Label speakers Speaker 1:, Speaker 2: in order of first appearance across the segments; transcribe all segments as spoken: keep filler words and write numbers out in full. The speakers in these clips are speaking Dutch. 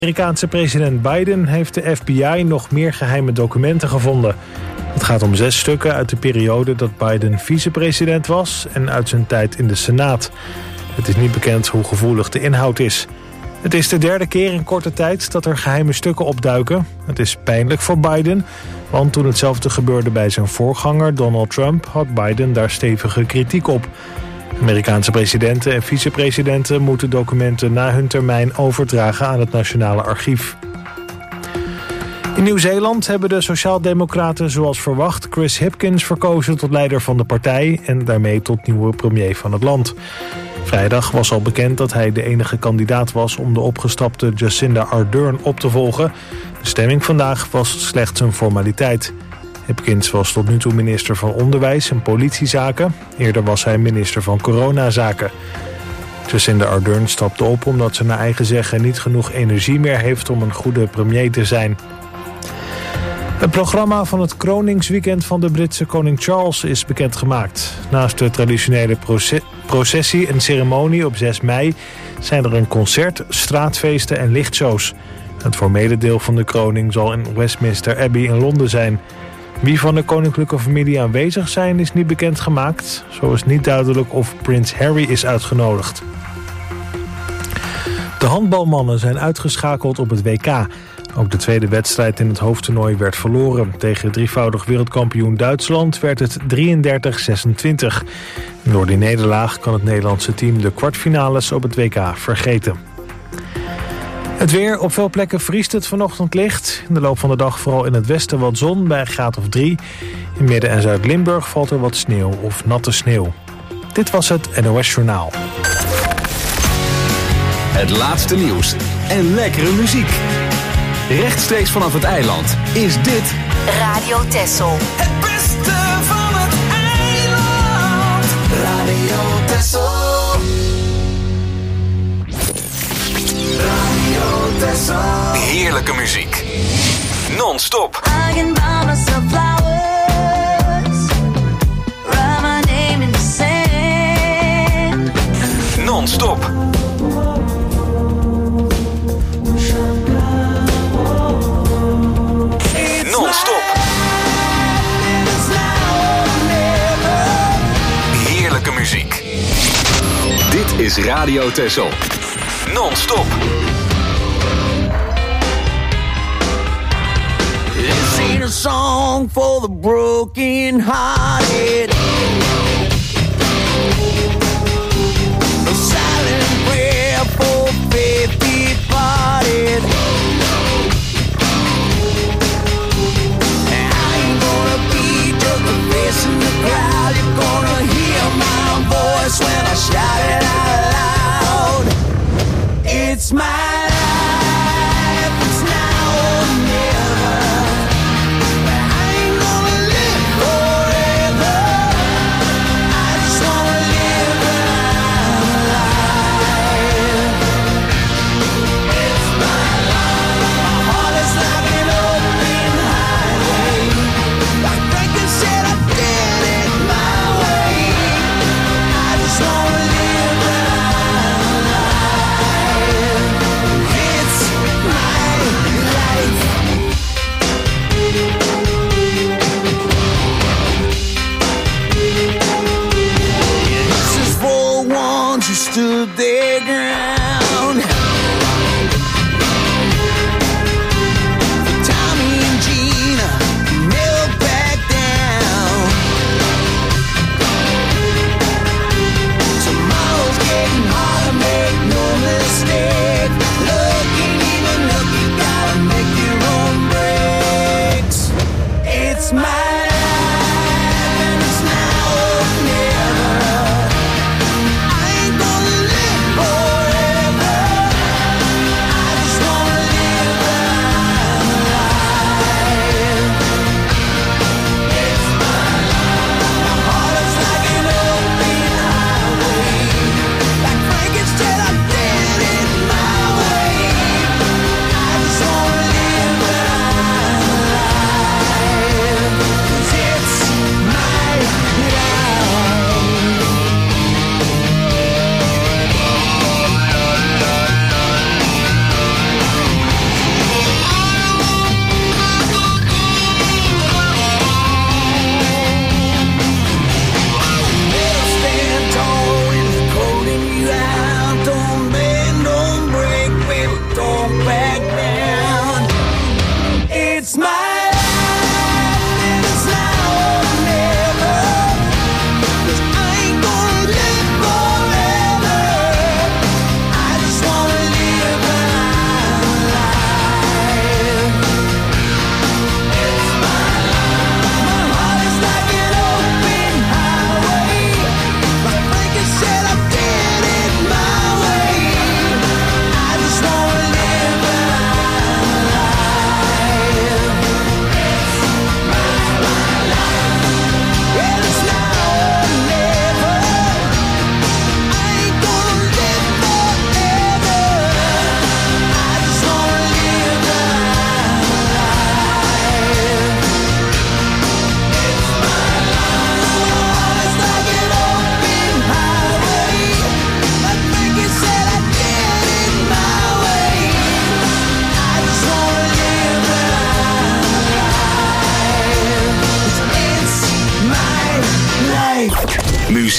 Speaker 1: Amerikaanse president Biden heeft de F B I nog meer geheime documenten gevonden. Het gaat om zes stukken uit de periode dat Biden vicepresident was en uit zijn tijd in de Senaat. Het is niet bekend hoe gevoelig de inhoud is. Het is de derde keer in korte tijd dat er geheime stukken opduiken. Het is pijnlijk voor Biden, want toen hetzelfde gebeurde bij zijn voorganger Donald Trump had Biden daar stevige kritiek op. Amerikaanse presidenten en vicepresidenten moeten documenten na hun termijn overdragen aan het Nationale Archief. In Nieuw-Zeeland hebben de Sociaaldemocraten zoals verwacht Chris Hipkins verkozen tot leider van de partij en daarmee tot nieuwe premier van het land. Vrijdag was al bekend dat hij de enige kandidaat was om de opgestapte Jacinda Ardern op te volgen. De stemming vandaag was slechts een formaliteit. Hipkins was tot nu toe minister van Onderwijs en Politiezaken. Eerder was hij minister van Coronazaken. Jacinda Ardern stapte op omdat ze naar eigen zeggen niet genoeg energie meer heeft om een goede premier te zijn. Het programma van het kroningsweekend van de Britse koning Charles is bekendgemaakt. Naast de traditionele proce- processie en ceremonie op zes mei zijn er een concert, straatfeesten en lichtshows. Het formele deel van de kroning zal in Westminster Abbey in Londen zijn. Wie van de koninklijke familie aanwezig zijn is niet bekendgemaakt. Zo is niet duidelijk of prins Harry is uitgenodigd. De handbalmannen zijn uitgeschakeld op het W K. Ook de tweede wedstrijd in het hoofdtoernooi werd verloren. Tegen drievoudig wereldkampioen Duitsland werd het drieëndertig zesentwintig. Door die nederlaag kan het Nederlandse team de kwartfinales op het W K vergeten. Het weer. Op veel plekken vriest het vanochtend licht. In de loop van de dag vooral in het westen wat zon bij een graad of drie. In Midden- en Zuid-Limburg valt er wat sneeuw of natte sneeuw. Dit was het N O S Journaal.
Speaker 2: Het laatste nieuws en lekkere muziek. Rechtstreeks vanaf het eiland is dit
Speaker 3: Radio Texel.
Speaker 4: Het beste van het eiland. Radio Texel. Radio Texel.
Speaker 2: heerlijke muziek. Non-stop.
Speaker 3: I can buy myself flowers. Write my name in the sand.
Speaker 2: Non-stop. Non-stop. Heerlijke muziek. Dit is Radio Texel. Non-stop.
Speaker 4: This ain't a song for the broken hearted. A silent prayer for faith departed. In the crowd, you're gonna hear my voice when I shout it out loud. It's my life, it's now or never. But I ain't gonna live forever.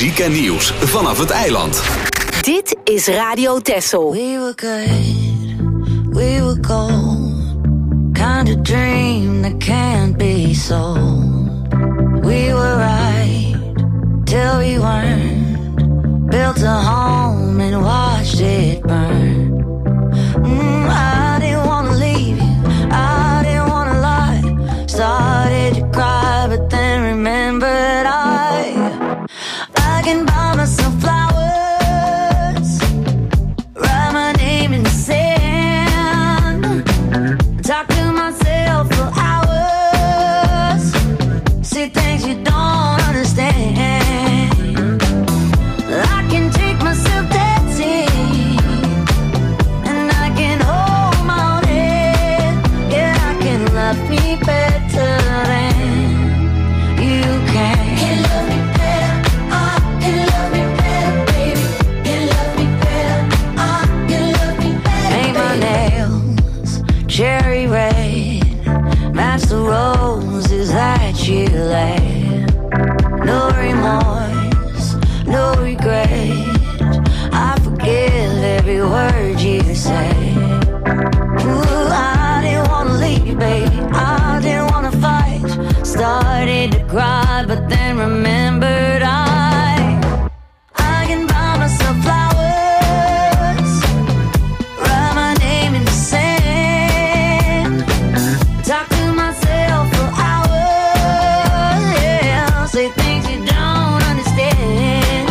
Speaker 2: muziek en nieuws vanaf het eiland.
Speaker 5: Dit is Radio Texel.
Speaker 3: We were good, we were gold. Kind of dream that can't be sold. We were right till we weren't. Built a home and watched it burn. Mm, I didn't wanna leave you, I didn't wanna lie. Started to cry, but then remembered I I can buy myself flowers, write my name in the sand, talk to myself for hours, see things you don't understand. I can take myself dancing, and I can hold my own head. Yeah, I can love me better than you can. Can love me better, I can love me better, baby. Can love me better, I can love me better. Paint my nails cherry red, match the roses that you laid. No remorse, no regret. I forgive every word you say. Ooh, I didn't wanna leave you, baby. I didn't wanna fight. Started to cry, but then remembered I I can buy myself flowers, write my name in the sand, talk to myself for hours, yeah, say things you don't understand.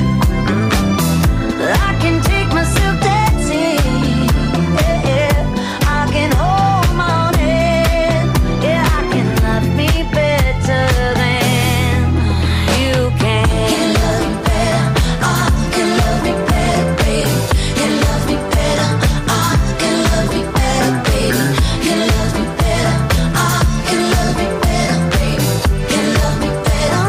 Speaker 3: I can take myself dancing, yeah, yeah. I can hold my own head, yeah, I can love me better than you can. Can love me better, I can love me better, baby. Can love me better, I can love me better, baby. Can love me better, I can love me better, baby. Can love me better,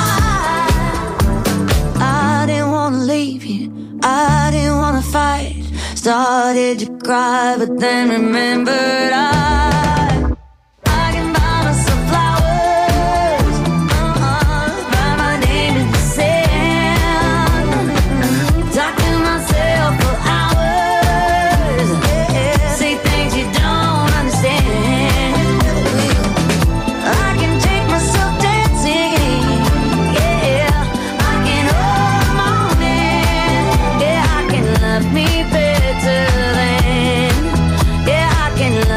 Speaker 3: I I didn't wanna leave you, I didn't wanna fight. Started to cry, but then remembered I I can buy myself flowers, uh-uh, write my name in the sand, talk to myself for hours, yeah, say things you don't understand. I can take myself dancing, yeah, I can hold my own hand, yeah, I can love me better than, yeah, I can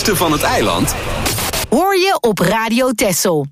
Speaker 2: beste van het eiland
Speaker 5: hoor je op Radio Texel.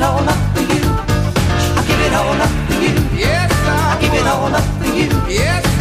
Speaker 4: Yes,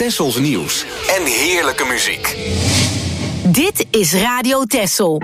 Speaker 2: Tessels nieuws en heerlijke muziek.
Speaker 5: Dit is Radio Tessel.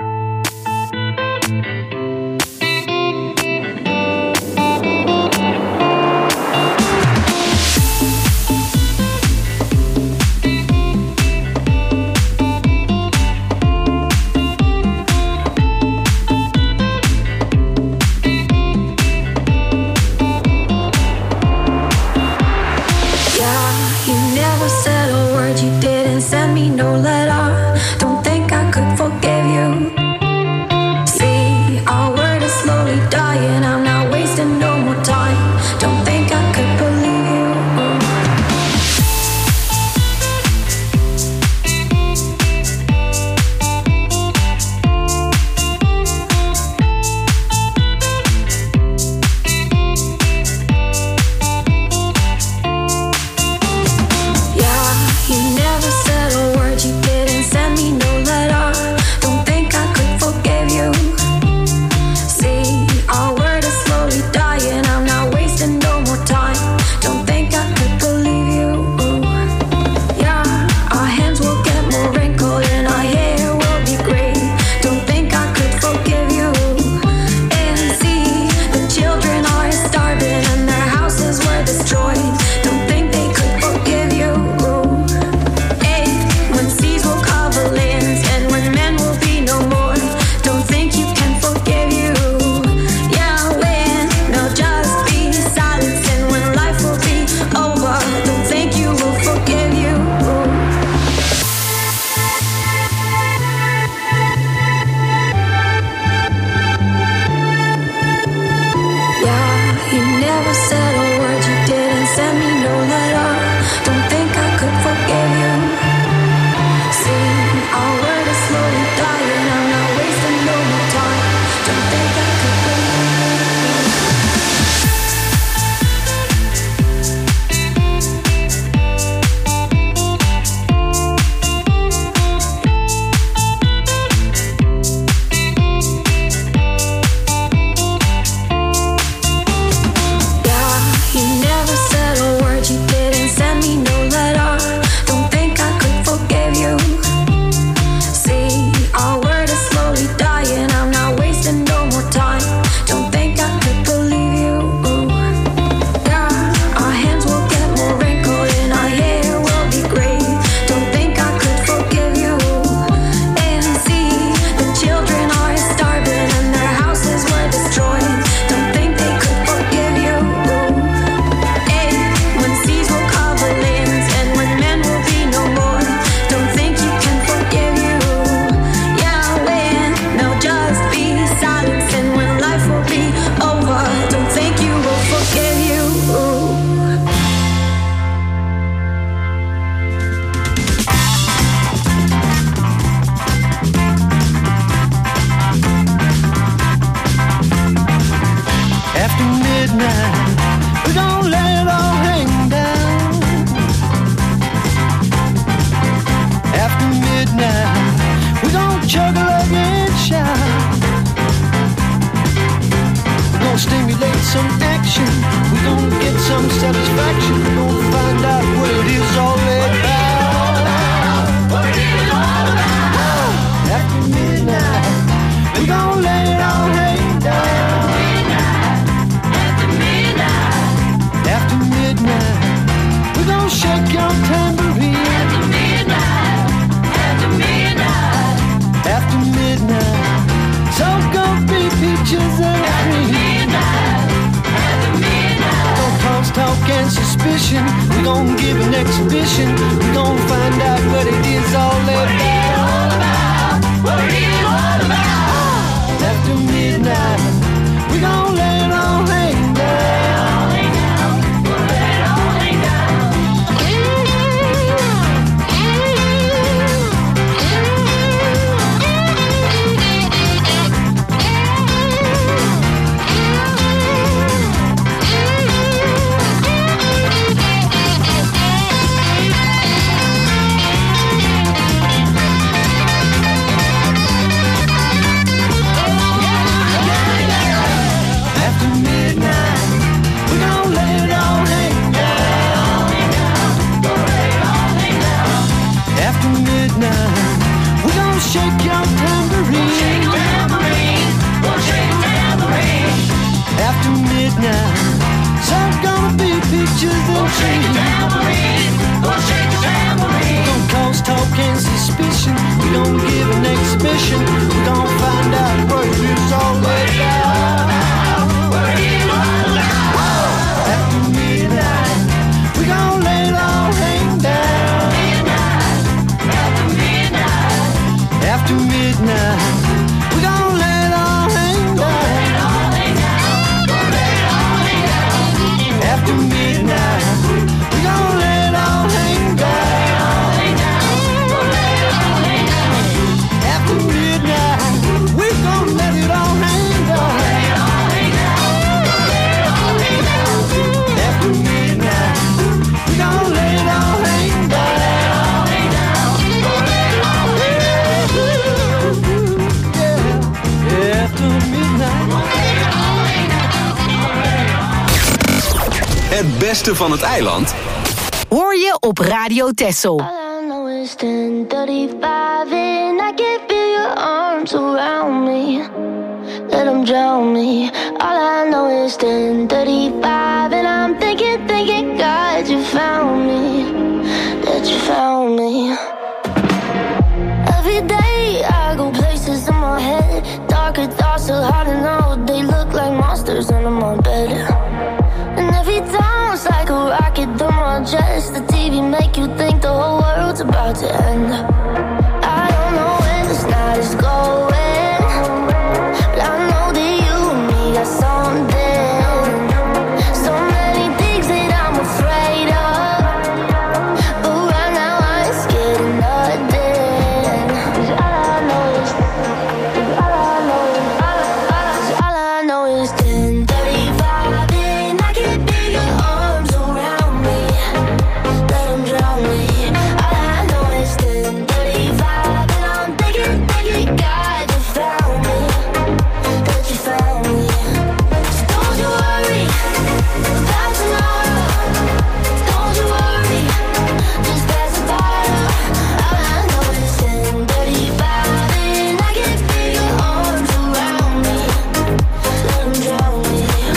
Speaker 4: shake your tambourine. We'll shake tambourine. We'll shake tambourine. After midnight, there's gonna be pictures and we'll shake tambourine. We'll shake tambourine. We gon' cause talk and suspicion. We gon' give an exhibition. We gon' find out what it's all about. After midnight, we gon' lay it all hang down. After midnight, after midnight, we gon' lay it all hang down. After midnight, we gon' lay it all hang down. After midnight, we gon' let it all hang down. After midnight, we gon' lay it all hang down. Yeah, after midnight.
Speaker 2: Het beste van het eiland
Speaker 5: Hoor je op Radio Texel.
Speaker 3: All I know is ten thirty-five and I can feel your arms around me. Let them drown me. All I know is ten thirty-five and I'm thinking, thinking, God, you found me. That you found me. Every day I go places in my head. Darker thoughts so hard to know. They look like monsters under my bed. And every time it's like a rocket through my chest. The T V make you think the whole world's about to end. I don't know where this night is going, but I know that you and me got something. So many things that I'm afraid of, but right now I ain't scared of nothing. 'Cause all I know is, all I know is, all I know is ten thirty-five and I can feel your arms around me. Let them drown me. All I know is ten thirty-five and I'm thinking, thinking, God, you found me. That you found me. So don't you worry about tomorrow. Don't you worry, just pass the bottle. All I know is ten thirty-five and I can feel your arms around me. Let them drown me.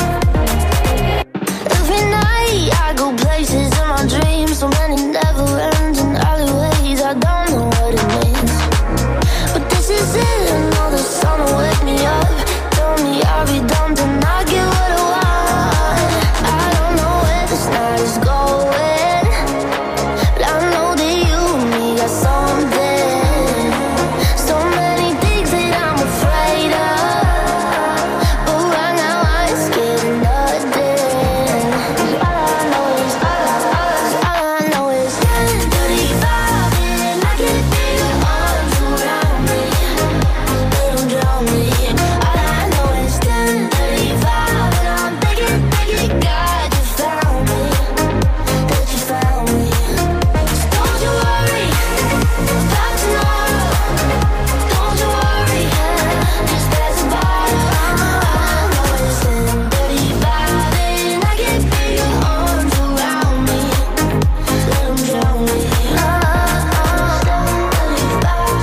Speaker 3: Every night I go places in my dreams. So many never ending alleyways. I don't know what it means, but this is it. I know the sun will wake me up. Tell me I'll be done, then I'll get what I want. I don't know where this night is going, but I know that you and me got something. So many things that I'm afraid of, but right now I ain't scared of nothing. 'Cause all I know is, all I, all I know is ten thirty-five and I can feel your arms around me. Let them drown me. All I know is ten thirty-five and I'm thinking, thinking, God, you found me. That you found me. So don't you worry about tomorrow. Don't you worry, just pass the bottle. All I know is ten thirty-five and I can feel your arms around me. Let them drown me. Oh, oh, ten thirty-five.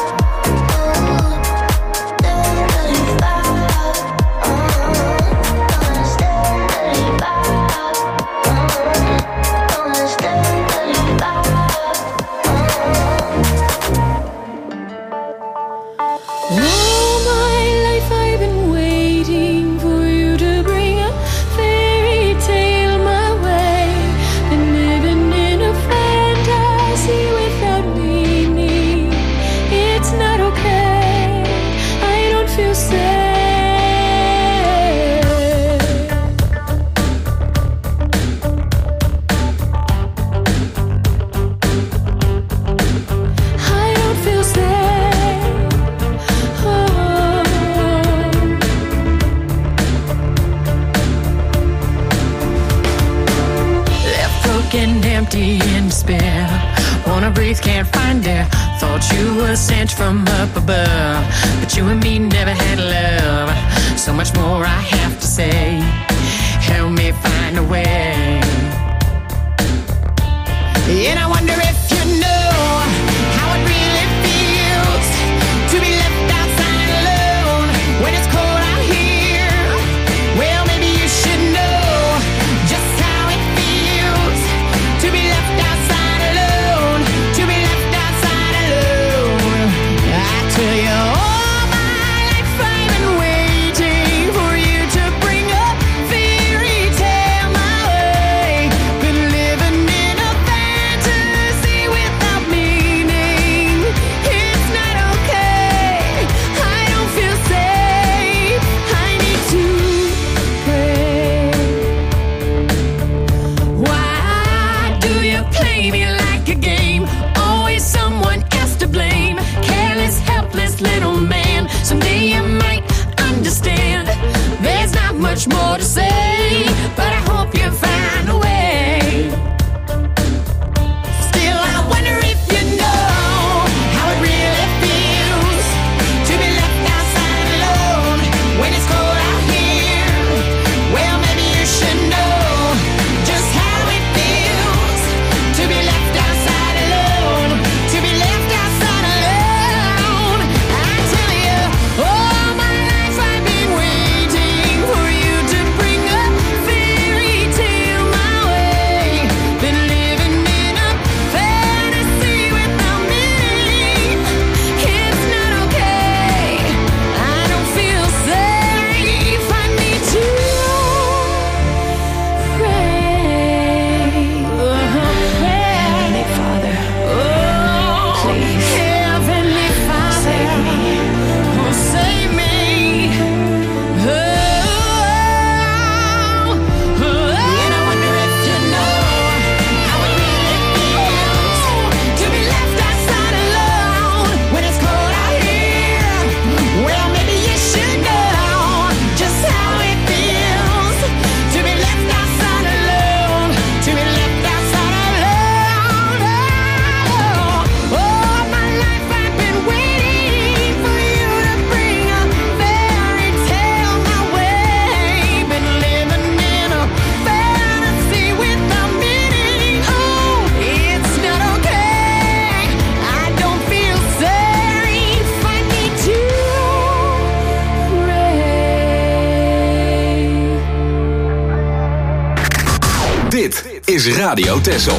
Speaker 6: All my life I've been waiting for you to bring a fairy tale my way. Been living in a fantasy without meaning. It's not okay, I don't feel safe. I don't feel safe. Oh. Left broken, empty, in despair. Wanna breathe, can't find air. Thought you were sent from up above, but you and me never had love. So much more I have to say. Help me find a way. And I wonder if you know how it really feels much more to say, but I hope you find a way. Still, I wonder if you know how it really feels to be left outside alone when it's cold out here. Well, maybe you should know just how it feels to be left outside alone, to be left outside alone. I tell you, all my life I've been waiting for you to bring a fairy tale my way. Been living in a fantasy without meaning. It's not okay. I don't feel safe. I need to pray. Heavenly Father, please, Heavenly Father, save me. Oh, save me. Oh, oh, and I wonder if you know how it really feels to be left outside alone when it's cold out here. Well, maybe you should know just how it feels to be left outside alone, to be left outside alone. Oh, all my life I've been waiting for you to bring a fairy tale my way. Been living in a fantasy without meaning. Oh, it's not okay. I don't feel safe. I need to pray.
Speaker 2: Dit is Radio Texel.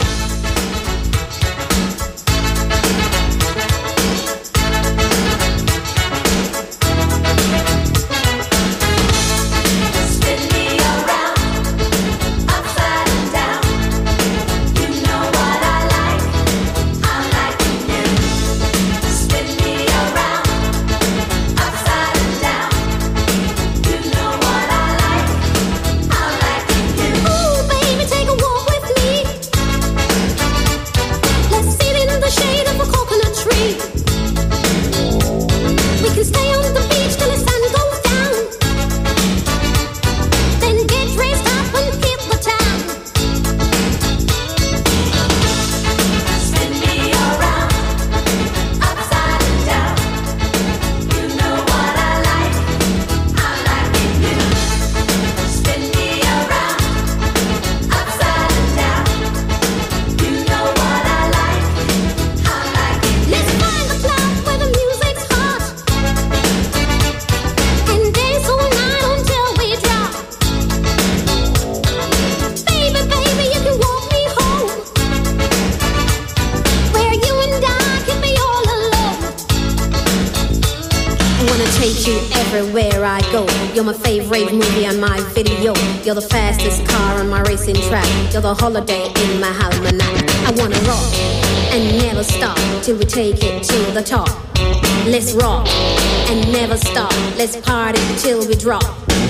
Speaker 7: Spin me around, upside and down. You know what I like, I'm liking you. Spin me around, upside and down. You know what I like, I'm liking you.
Speaker 8: Ooh, baby, take a walk with me. Let's sit in the shade of a coconut tree. We can stay on the beach till the sun goes down. Then get dressed up and hit the town.
Speaker 7: Spin me around, upside and down. You know what I like, I'm liking you. Spin me around, upside and down. You know what I like, I'm liking you.
Speaker 8: Let's find the club where the music's hot and dance all night until we drop. Baby, baby, you can walk me home where you and I can be all alone. I wanna take you everywhere I go. You're my favorite movie on my video. You're the fastest car on my racing track. You're the holiday in my almanac. I wanna rock and never stop till we take it to the top. Let's rock and never stop. Let's party till we drop.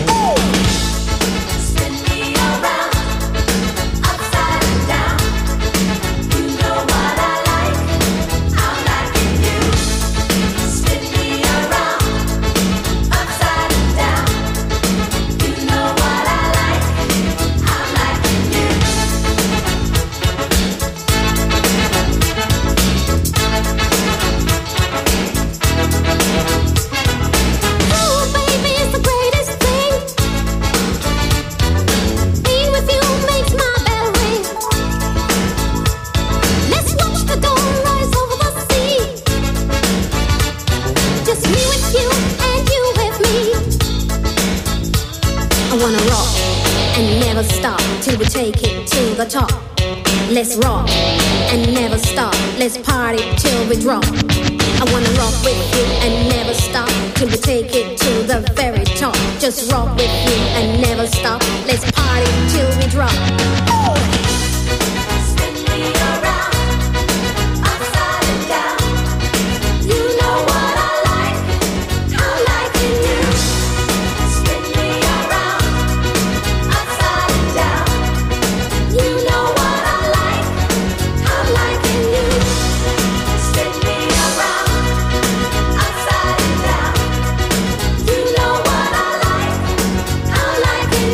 Speaker 7: Spin me around, upside and down. You know what I like, I'm liking you. Spin me around, upside and down. You know what I like, I'm liking you.
Speaker 8: Oh, baby, it's the greatest thing. Being with you makes my bell ring. Let's watch the dawn rise over the sea. Just me with you and you with me. I wanna rock and never stop till we take it to the top. Let's rock and never stop. Let's party till we drop. I wanna rock with you and never stop till we take it to the very top. Just rock with you and never stop. Let's party till we drop.
Speaker 7: Spin me around, upside and down. You know what I like, I'm liking you. Spin me around, upside and down. You know what I like, I'm liking you. Spin me around, upside and down. You know what I like, I'm liking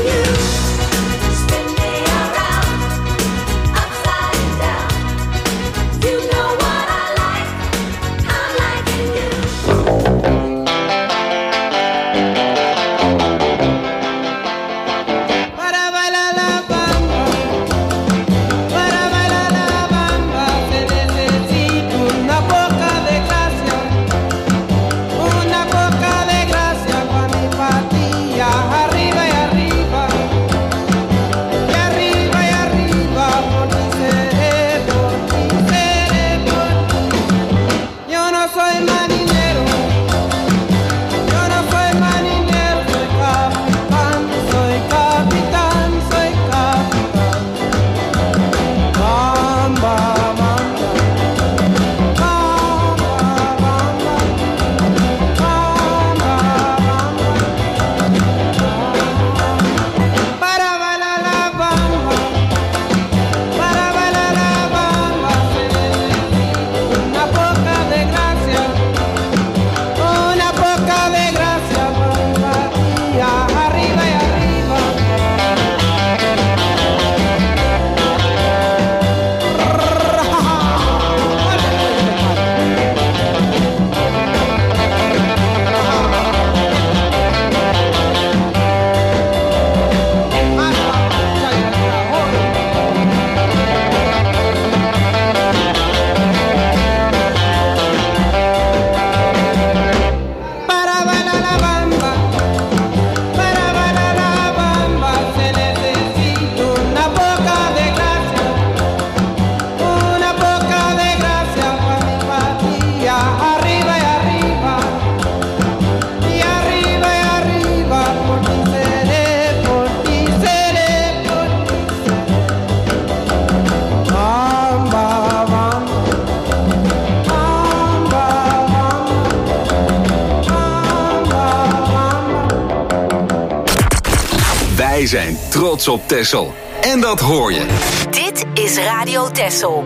Speaker 2: zijn trots op Texel. En dat hoor je.
Speaker 5: Dit is Radio Texel.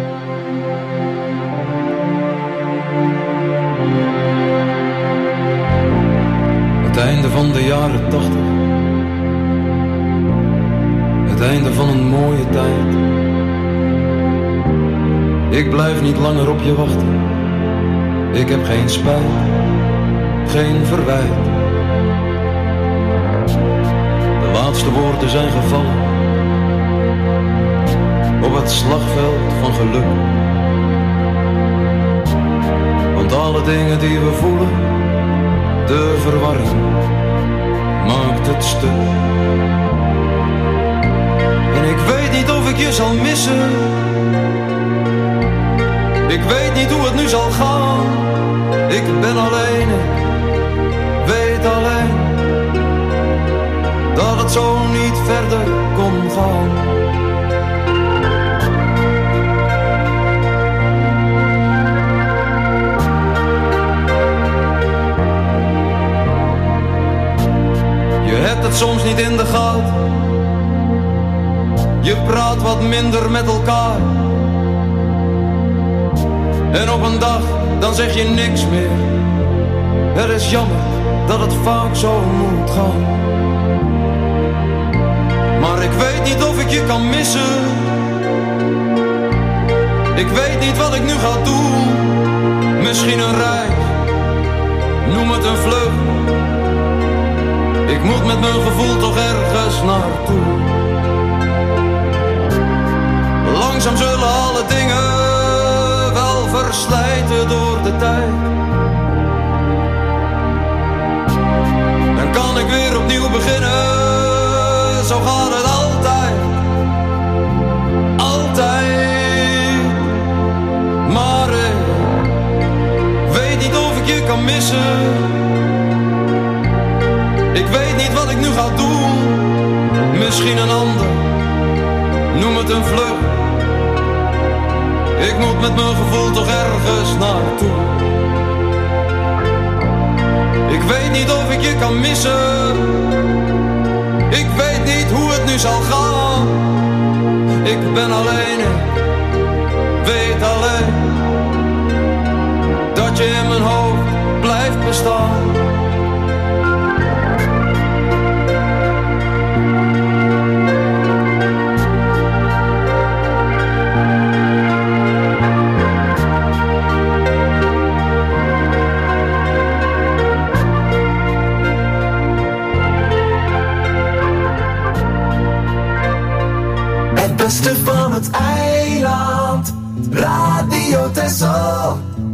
Speaker 9: Het einde van de jaren tachtig. Het einde van een mooie tijd. Ik blijf niet langer op je wachten. Ik heb geen spijt, geen verwijt. De laatste woorden zijn gevallen op het slagveld van geluk. Want alle dingen die we voelen, de verwarring maakt het stuk. En ik weet niet of ik je zal missen. Ik weet niet hoe het nu zal gaan. Ik ben alleen, ik weet alleen dat het zo niet verder kon gaan. Je hebt het soms niet in de gaten. Je praat wat minder met elkaar. En op een dag, dan zeg je niks meer. Het is jammer dat het vaak zo moet gaan. Maar ik weet niet of ik je kan missen. Ik weet niet wat ik nu ga doen. Misschien een reis, noem het een vlucht. Ik moet met mijn gevoel toch ergens naartoe. Langzaam zullen alle dingen verslijten door de tijd. Dan kan ik weer opnieuw beginnen. Zo gaat het altijd. Altijd. Maar ik weet niet of ik je kan missen. Ik weet niet wat ik nu ga doen. Misschien een ander, noem het een vlucht. Ik moet met mijn gevoel toch ergens naartoe. Ik weet niet of ik je kan missen. Ik weet niet hoe het nu zal gaan. Ik ben alleen, ik weet alleen dat je in mijn hoofd blijft bestaan.
Speaker 4: Beste van het eiland, Radio Texel.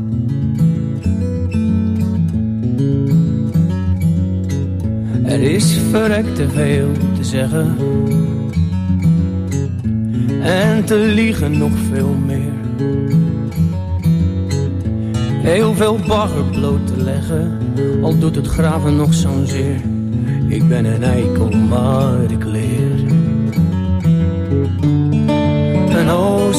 Speaker 10: Er is verrekt te veel te zeggen en te liegen nog veel meer. Heel veel bagger bloot te leggen, al doet het graven nog zo'n zeer. Ik ben een eikel, maar ik leer. Een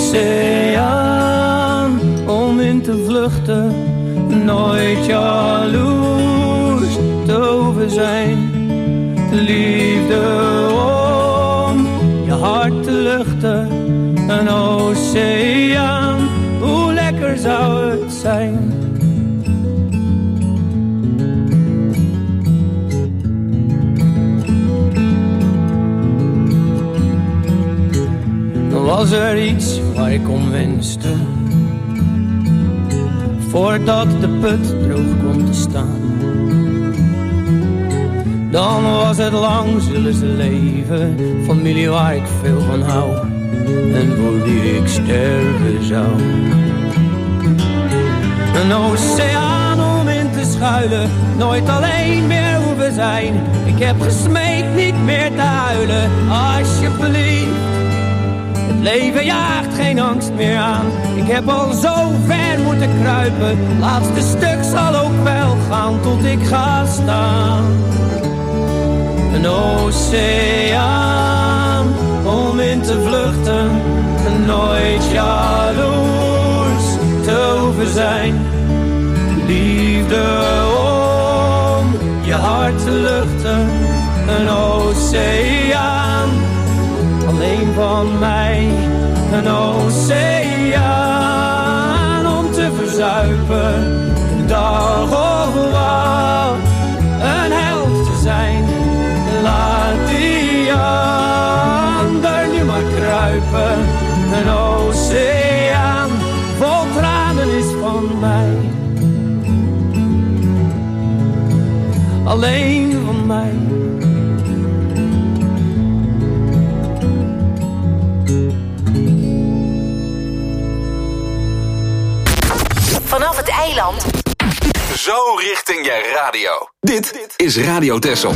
Speaker 10: oceaan om in te vluchten, nooit jaloers te over zijn. Liefde om je hart te luchten, een oceaan, hoe lekker zou het zijn. Was er iets waar ik om wenste, voordat de put droog komt te staan? Dan was het lang zullen ze leven, familie waar ik veel van hou en voor die ik sterven zou. Een oceaan om in te schuilen, nooit alleen meer hoeven zijn. Ik heb gesmeekt niet meer te huilen, alsjeblieft. Het leven jaagt geen angst meer aan. Ik heb al zo ver moeten kruipen. Laatste stuk zal ook wel gaan tot ik ga staan. Een oceaan om in te vluchten. Nooit jaloers te hoeven zijn. Liefde om je hart te luchten. Een oceaan van mij. Een oceaan om te verzuipen, dag of wat. Een held te zijn, laat die ander nu maar kruipen. Een oceaan vol tranen is van mij. Alleen van mij.
Speaker 5: Vanaf het eiland.
Speaker 2: Zo richting je radio. Dit is Radio Texel.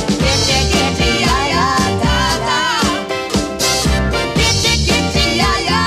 Speaker 7: Yeah, yeah.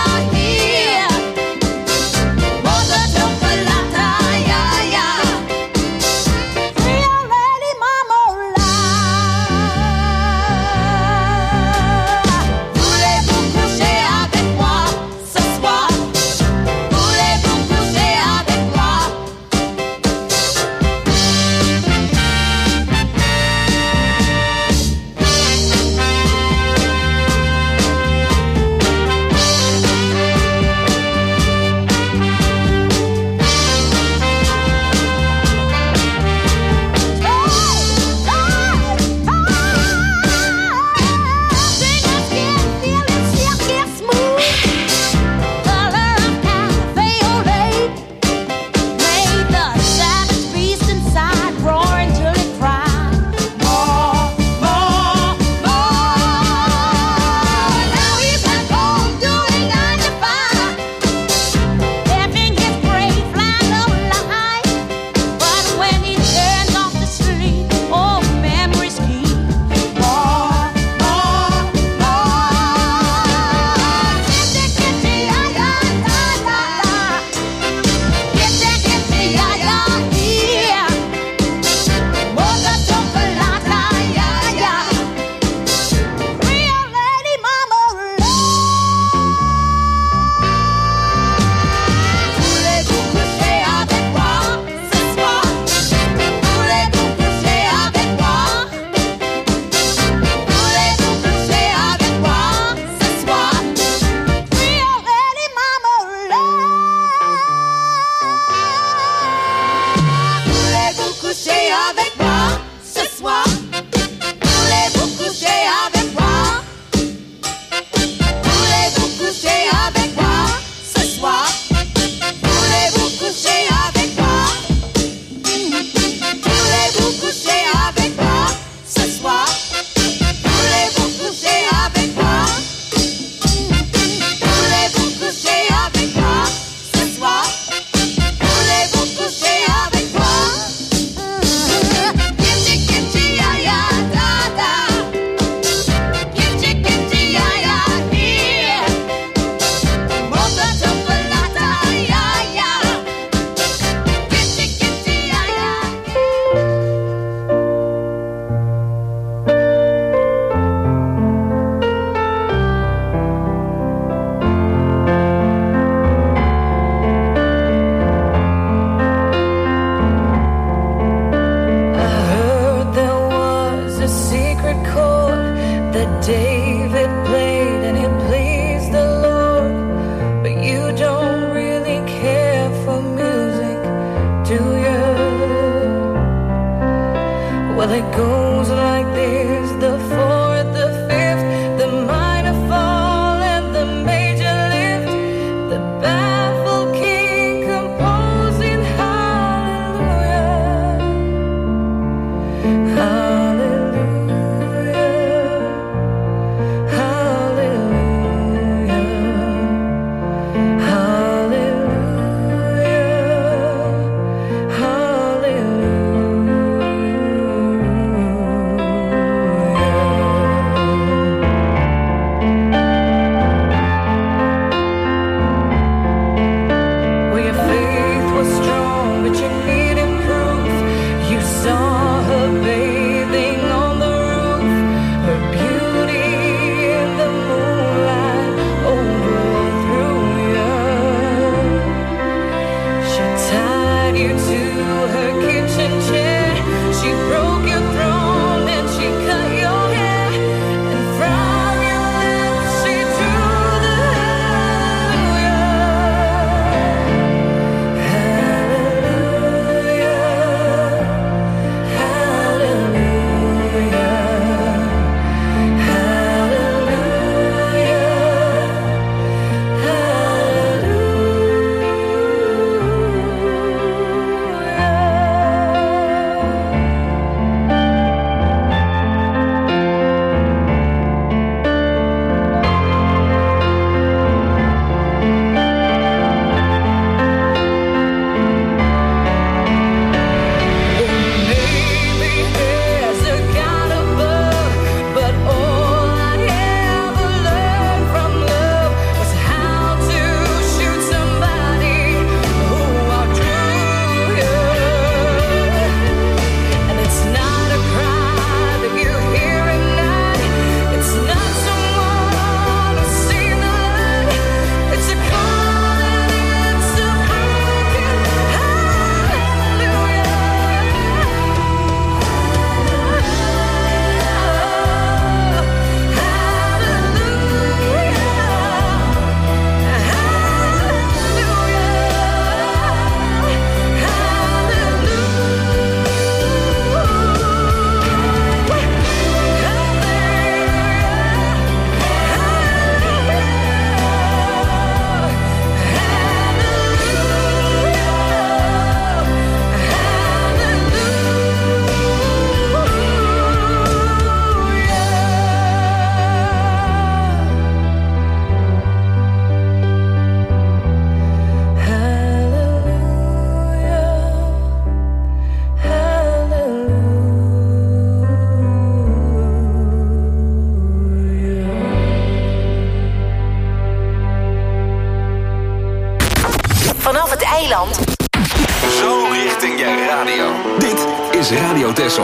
Speaker 5: vanaf het eiland.
Speaker 2: Zo richting je radio. Dit is Radio Texel.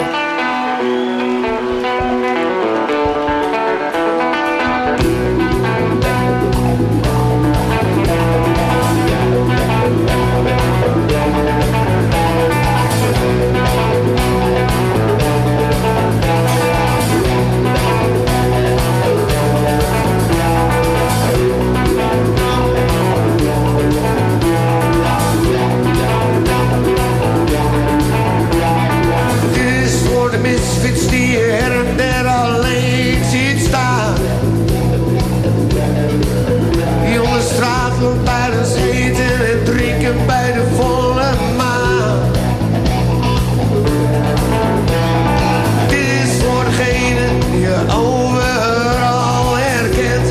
Speaker 11: Misfits die je her en der alleen ziet staan. Die onder straatlantaarns eten en drinken bij de volle maan. Dit is voor degene die je overal herkent.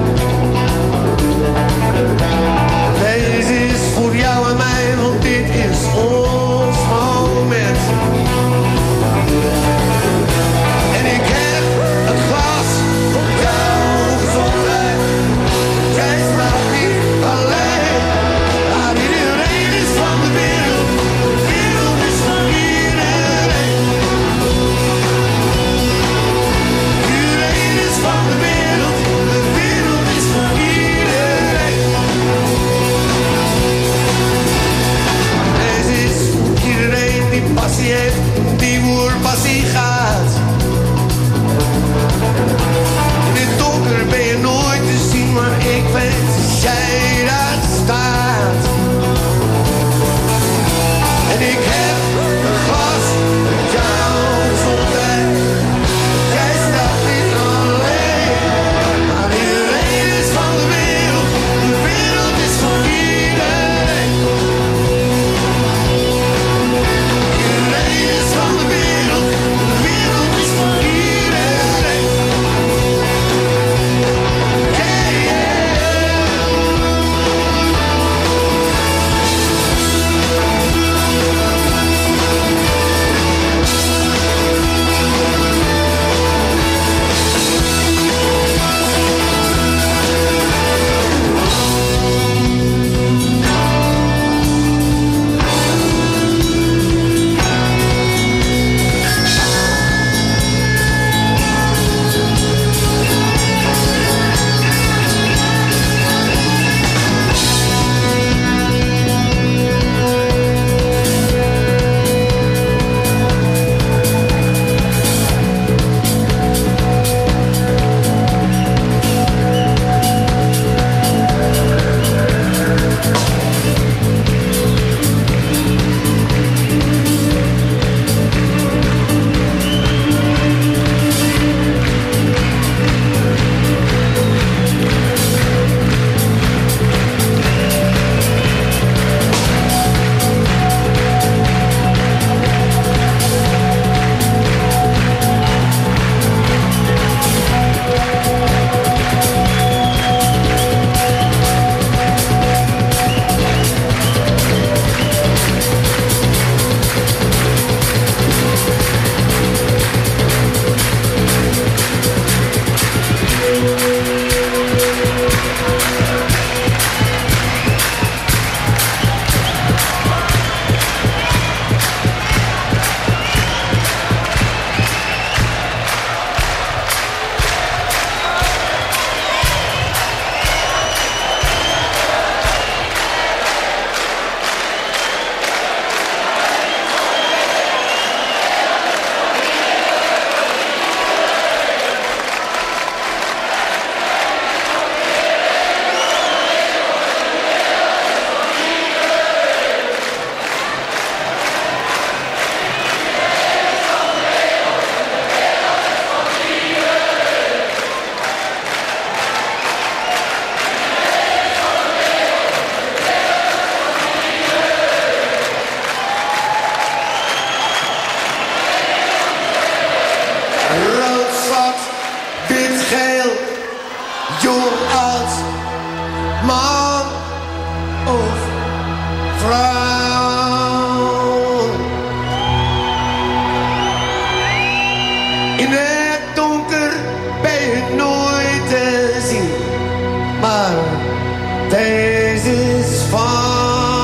Speaker 11: Deze is voor jou en mij, want dit is ons moment. En ik heb een glas voor jou gezondheid. Jij staat niet alleen. Maar iedereen is van de wereld. De wereld is van iedereen. Iedereen is van de wereld. De wereld is van iedereen. Deze is voor iedereen die passie heeft, die voor passie gaat. In het donker ben je nooit te zien, maar ik weet dat jij daar staat. En ik heb een glas met jouw gezondheid. Jij staat niet alleen, maar iedereen is van de wereld. De wereld is van iedereen. Iedereen is van de wereld. De wereld is van iedereen. Yeah, yeah.
Speaker 12: Deze is van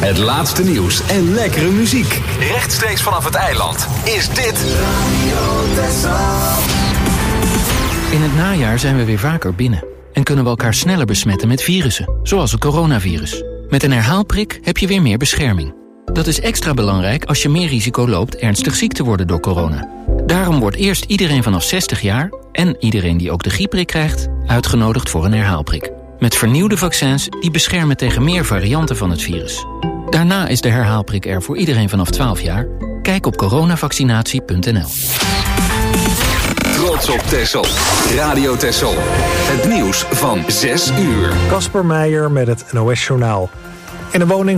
Speaker 2: Het laatste nieuws en lekkere muziek. Rechtstreeks vanaf het eiland is dit
Speaker 12: In het najaar zijn we weer vaker binnen en kunnen we elkaar sneller besmetten met virussen, zoals het coronavirus. Met een herhaalprik heb je weer meer bescherming. Dat is extra belangrijk als je meer risico loopt ernstig ziek te worden door corona. Daarom wordt eerst iedereen vanaf zestig jaar en iedereen die ook de griepprik krijgt uitgenodigd voor een herhaalprik. Met vernieuwde vaccins die beschermen tegen meer varianten van het virus. Daarna is de herhaalprik er voor iedereen vanaf twaalf jaar. Kijk op coronavaccinatie punt n l.
Speaker 2: Trots op Texel. Radio Texel. Het nieuws van zes uur.
Speaker 1: Kasper Meijer met het N O S Journaal. In een woning